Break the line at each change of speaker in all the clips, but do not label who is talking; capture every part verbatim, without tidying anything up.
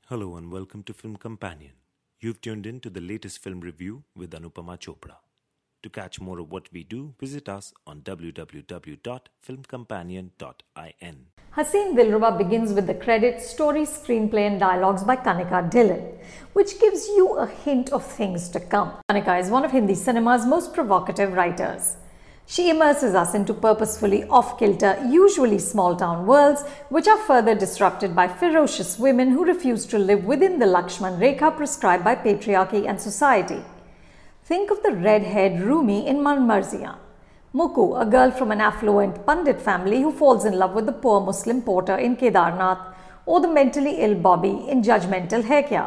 Hello and welcome to Film Companion. You've tuned in to the latest film review with Anupama Chopra. To catch more of what we do, visit us on w w w dot film companion dot in.
Haseen Dilruba begins with the credit, story, screenplay and dialogues by Kanika Dhillon, which gives you a hint of things to come. Kanika is one of Hindi cinema's most provocative writers. She immerses us into purposefully off-kilter, usually small-town worlds, which are further disrupted by ferocious women who refuse to live within the Lakshman Rekha prescribed by patriarchy and society. Think of the red-haired Rumi in Mann Marziyan, Muku, a girl from an affluent Pandit family who falls in love with the poor Muslim porter in Kedarnath, or the mentally ill Bobby in Judgmental Hai Kya.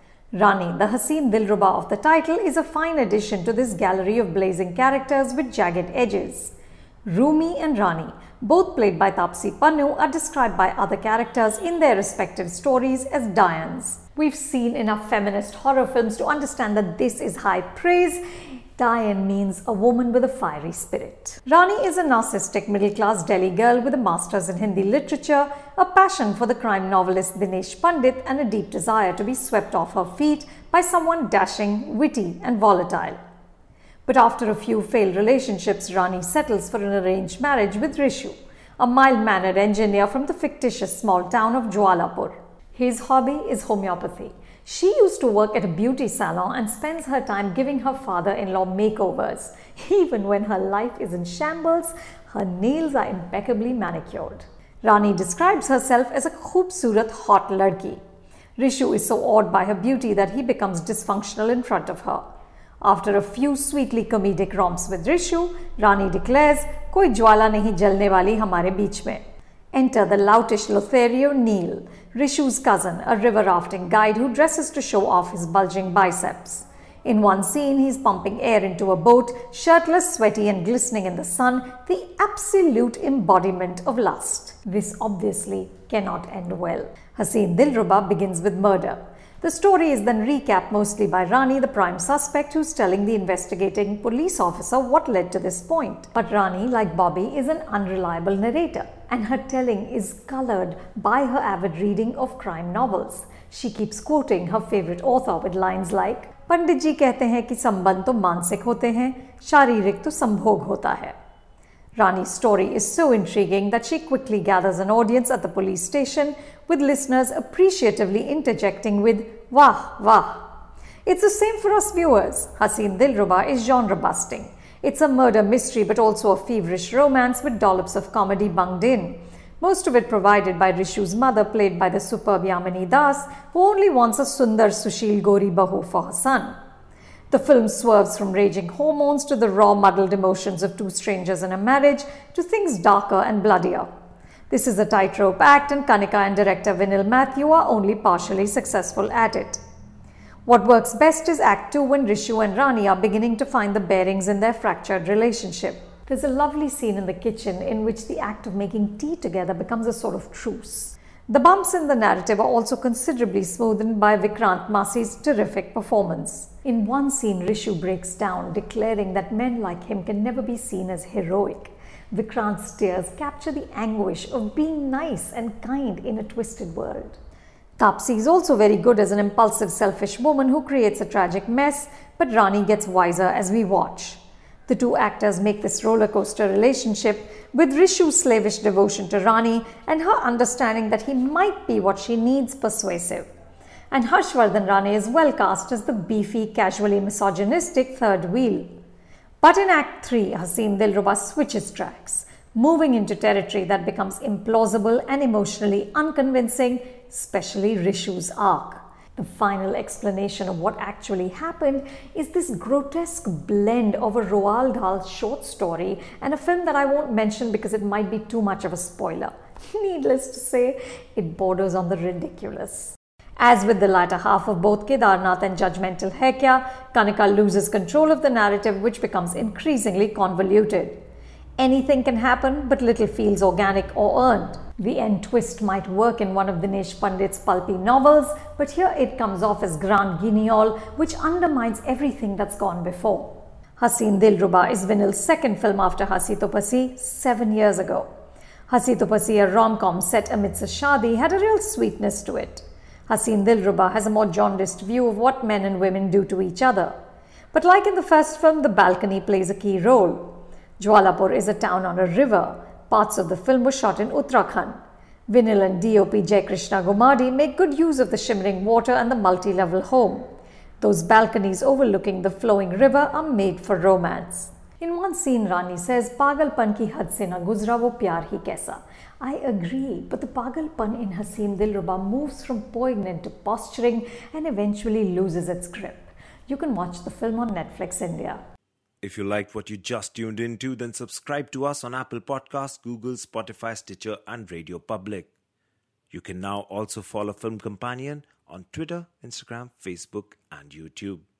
Rani, the Haseen Dilruba of the title, is a fine addition to this gallery of blazing characters with jagged edges. Rumi and Rani, both played by Taapsee Pannu, are described by other characters in their respective stories as Dians. We've seen enough feminist horror films to understand that this is high praise. Dian means a woman with a fiery spirit. Rani is a narcissistic middle-class Delhi girl with a master's in Hindi literature, a passion for the crime novelist Dinesh Pandit, and a deep desire to be swept off her feet by someone dashing, witty and volatile. But after a few failed relationships, Rani settles for an arranged marriage with Rishu, a mild-mannered engineer from the fictitious small town of Jwalapur. His hobby is homeopathy. She used to work at a beauty salon and spends her time giving her father-in-law makeovers. Even when her life is in shambles, her nails are impeccably manicured. Rani describes herself as a khoobsurat hot ladki. Rishu is so awed by her beauty that he becomes dysfunctional in front of her. After a few sweetly comedic romps with Rishu, Rani declares, "Koi jwala nahi jalne wali hamare beech mein." Enter the loutish Lothario Neil, Rishu's cousin, a river rafting guide who dresses to show off his bulging biceps. In one scene, he's pumping air into a boat, shirtless, sweaty and glistening in the sun, the absolute embodiment of lust. This obviously cannot end well. Haseen Dilruba begins with murder. The story is then recapped mostly by Rani, the prime suspect, who's telling the investigating police officer what led to this point. But Rani, like Bobby, is an unreliable narrator, and her telling is colored by her avid reading of crime novels. She keeps quoting her favorite author with lines like, "पंडित जी कहते हैं कि संबंध तो मानसिक होते हैं, शारीरिक तो संभोग होता है." Rani's story is so intriguing that she quickly gathers an audience at the police station, with listeners appreciatively interjecting with "Wah, wah." It's the same for us viewers. Haseen Dilruba is genre busting. It's a murder mystery but also a feverish romance with dollops of comedy bunged in. Most of it provided by Rishu's mother, played by the superb Yamini Das, who only wants a Sundar Sushil Gori Bahu for her son. The film swerves from raging hormones to the raw, muddled emotions of two strangers in a marriage to things darker and bloodier. This is a tightrope act, and Kanika and director Vinil Matthew are only partially successful at it. What works best is Act two, when Rishu and Rani are beginning to find the bearings in their fractured relationship. There's a lovely scene in the kitchen in which the act of making tea together becomes a sort of truce. The bumps in the narrative are also considerably smoothened by Vikrant Massi's terrific performance. In one scene, Rishu breaks down, declaring that men like him can never be seen as heroic. Vikrant's tears capture the anguish of being nice and kind in a twisted world. Taapsee is also very good as an impulsive, selfish woman who creates a tragic mess, but Rani gets wiser as we watch. The two actors make this rollercoaster relationship, with Rishu's slavish devotion to Rani and her understanding that he might be what she needs persuasive. And Harshvardhan Rane is well cast as the beefy, casually misogynistic third wheel. But in Act three, Haseen Dilruba switches tracks, moving into territory that becomes implausible and emotionally unconvincing, especially Rishu's arc. The final explanation of what actually happened is this grotesque blend of a Roald Dahl short story and a film that I won't mention because it might be too much of a spoiler. Needless to say, it borders on the ridiculous. As with the latter half of both Kedarnath and Judgmental Hai Kya, Kanika loses control of the narrative, which becomes increasingly convoluted. Anything can happen, but little feels organic or earned. The end twist might work in one of Dinesh Pandit's pulpy novels, but here it comes off as grand guignol, which undermines everything that's gone before. Haseen Dilruba is Vinil's second film after Hasi To Pasi seven years ago. Hasi To Pasi, a rom-com set amidst a shadi, had a real sweetness to it. Haseen Dilruba has a more jaundiced view of what men and women do to each other. But like in the first film, the balcony plays a key role. Jwalapur is a town on a river. Parts of the film were shot in Uttarakhand. Vinil and D O P Jai Krishna Gumadi make good use of the shimmering water and the multi-level home. Those balconies overlooking the flowing river are made for romance. In one scene, Rani says, "Pagalpan ki had se na guzra wo pyar hi kaisa." I agree, but the pagalpan in Haseen Dilruba moves from poignant to posturing and eventually loses its grip. You can watch the film on Netflix India.
If you liked what you just tuned into, then subscribe to us on Apple Podcasts, Google, Spotify, Stitcher, and Radio Public. You can now also follow Film Companion on Twitter, Instagram, Facebook, and YouTube.